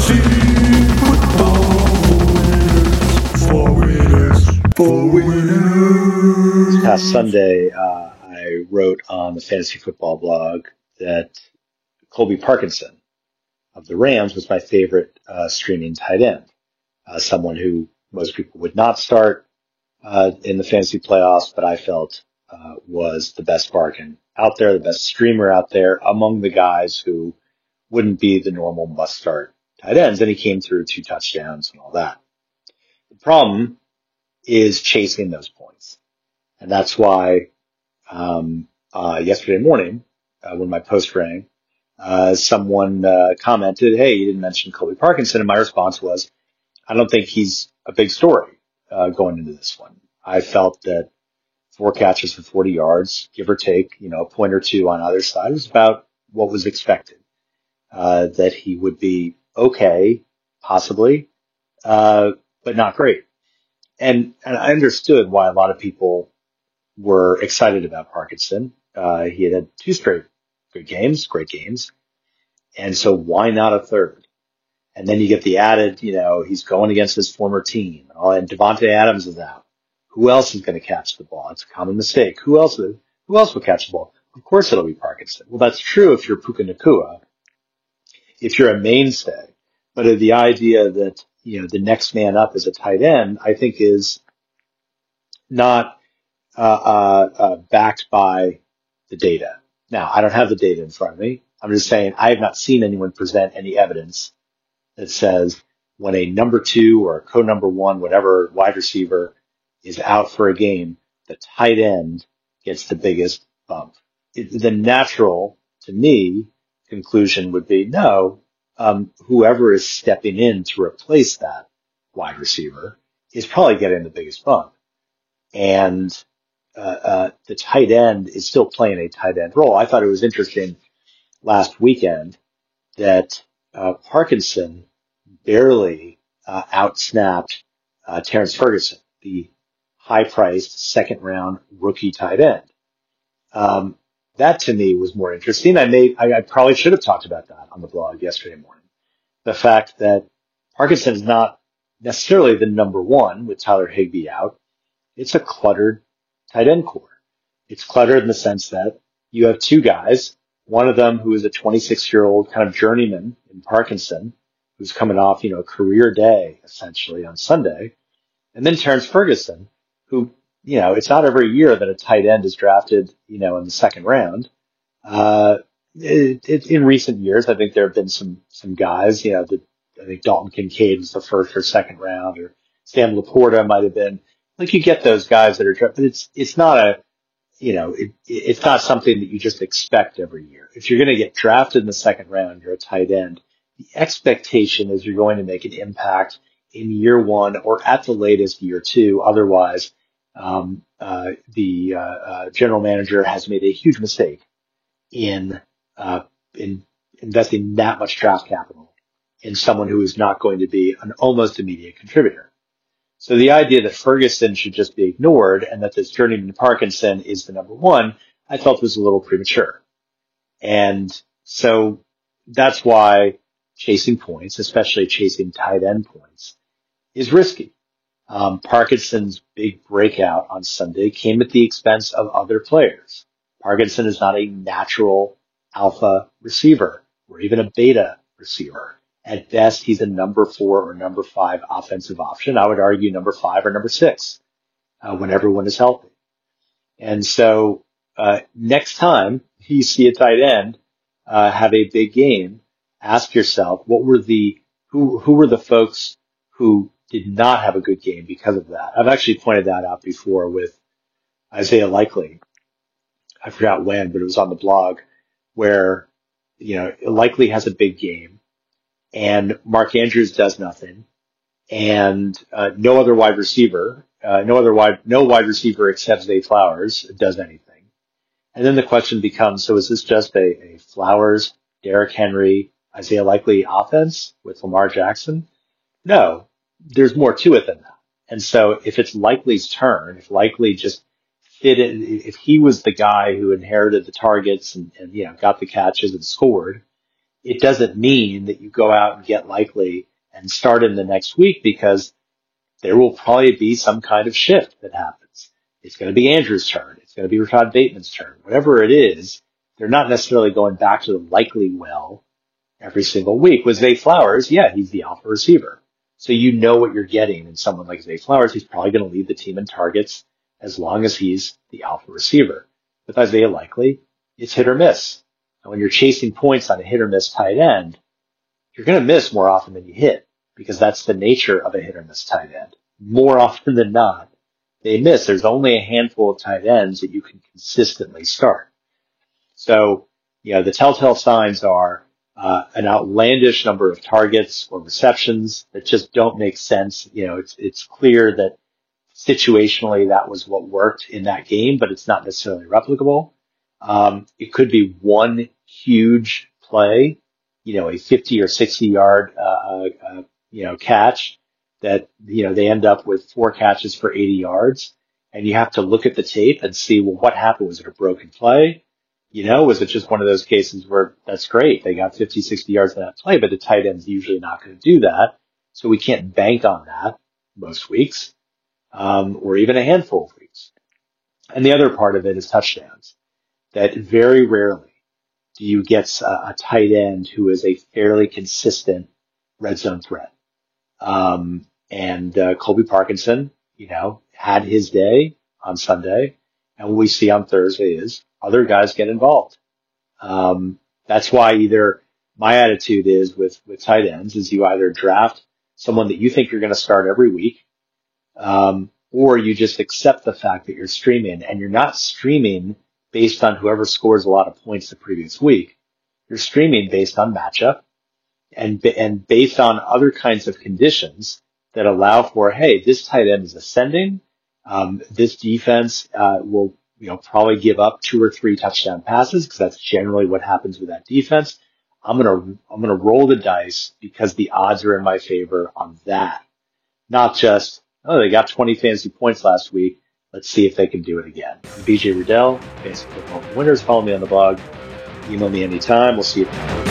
This past Sunday, I wrote on the fantasy football blog that Colby Parkinson of the Rams was my favorite streaming tight end, someone who most people would not start in the fantasy playoffs, but I felt was the best bargain out there, the best streamer out there among the guys who wouldn't be the normal must-start tight ends. And he came through 2 touchdowns and all that. The problem is chasing those points. And that's why yesterday morning, when my post rang, someone commented, "Hey, you didn't mention Colby Parkinson." And my response was, I don't think he's a big story going into this one. I felt that 4 catches for 40 yards, give or take, a point or two on either side, was about what was expected. That he would be okay, possibly, but not great. And I understood why a lot of people were excited about Parkinson. He had 2 straight good games, great games. And so why not a third? And then you get the added, he's going against his former team, and Devontae Adams is out. Who else is going to catch the ball? It's a common mistake. Who else will catch the ball? Of course it'll be Parkinson. Well, that's true if you're Puka Nacua, if you're a mainstay. But the idea that, the next man up is a tight end, I think is not backed by the data. Now, I don't have the data in front of me. I'm just saying I have not seen anyone present any evidence that says when a number 2 or a co-number 1, whatever wide receiver is out for a game, the tight end gets the biggest bump. The natural, to me, conclusion would be no, whoever is stepping in to replace that wide receiver is probably getting the biggest bump. And the tight end is still playing a tight end role. I thought it was interesting last weekend that Parkinson barely outsnapped Terrence Ferguson, the high-priced second-round rookie tight end. That to me was more interesting. I probably should have talked about that on the blog yesterday morning. The fact that Parkinson is not necessarily the number 1 with Tyler Higbee out. It's a cluttered tight end core. It's cluttered in the sense that you have 2 guys, one of them who is a 26-year-old kind of journeyman in Parkinson, who's coming off, a career day essentially on Sunday, and then Terrence Ferguson, who, it's not every year that a tight end is drafted, in the second round. In recent years, I think there have been some guys, I think Dalton Kincaid was the first or second round, or Sam Laporta might have been. Like you get those guys that are drafted, but it's not it's not something that you just expect every year. If you're going to get drafted in the second round, you're a tight end. The expectation is you're going to make an impact in year 1 or at the latest year 2. Otherwise, the general manager has made a huge mistake in investing that much draft capital in someone who is not going to be an almost immediate contributor. So the idea that Ferguson should just be ignored and that this journeyman Parkinson is the number 1, I felt was a little premature. And so that's why chasing points, especially chasing tight end points, is risky. Parkinson's big breakout on Sunday came at the expense of other players. Parkinson is not a natural alpha receiver or even a beta receiver. At best, he's a number 4 or number 5 offensive option. I would argue number 5 or number 6 when everyone is healthy. And so next time you see a tight end have a big game, ask yourself, who were the folks who did not have a good game because of that? I've actually pointed that out before with Isaiah Likely. I forgot when, but it was on the blog where, Likely has a big game and Mark Andrews does nothing and no wide receiver except Zay Flowers does anything. And then the question becomes, so is this just a Flowers, Derrick Henry, Isaiah Likely offense with Lamar Jackson? No, there's more to it than that. And so if it's Likely's turn, if Likely just fit in, if he was the guy who inherited the targets and got the catches and scored, it doesn't mean that you go out and get Likely and start in the next week, because there will probably be some kind of shift that happens. It's going to be Andrew's turn. It's going to be Rashad Bateman's turn. Whatever it is, they're not necessarily going back to the Likely well every single week. With Zay Flowers, yeah, he's the alpha receiver. So you know what you're getting in someone like Zay Flowers. He's probably going to lead the team in targets as long as he's the alpha receiver. With Isaiah Likely, it's hit or miss. And when you're chasing points on a hit or miss tight end, you're going to miss more often than you hit, because that's the nature of a hit or miss tight end. More often than not, they miss. There's only a handful of tight ends that you can consistently start. So, the telltale signs are an outlandish number of targets or receptions that just don't make sense. It's clear that situationally that was what worked in that game, but it's not necessarily replicable. It could be one huge play, a 50 or 60 yard, catch that, they end up with 4 catches for 80 yards. And you have to look at the tape and see, well, what happened? Was it a broken play? Was it just one of those cases where that's great, they got 50, 60 yards in that play, but the tight end's usually not going to do that. So we can't bank on that most weeks, or even a handful of weeks. And the other part of it is touchdowns. That very rarely do you get a tight end who is a fairly consistent red zone threat. Colby Parkinson, had his day on Sunday. And what we see on Thursday is other guys get involved. That's why either my attitude is with tight ends is you either draft someone that you think you're going to start every week, or you just accept the fact that you're streaming, and you're not streaming based on whoever scores a lot of points the previous week. You're streaming based on matchup and based on other kinds of conditions that allow for, hey, this tight end is ascending. This defense will probably give up 2 or 3 touchdown passes, because that's generally what happens with that defense. I'm gonna roll the dice because the odds are in my favor on that. Not just, they got 20 fantasy points last week, let's see if they can do it again. I'm BJ Riddell, Fantasy Football Winners. Follow me on the blog. Email me anytime. We'll see you.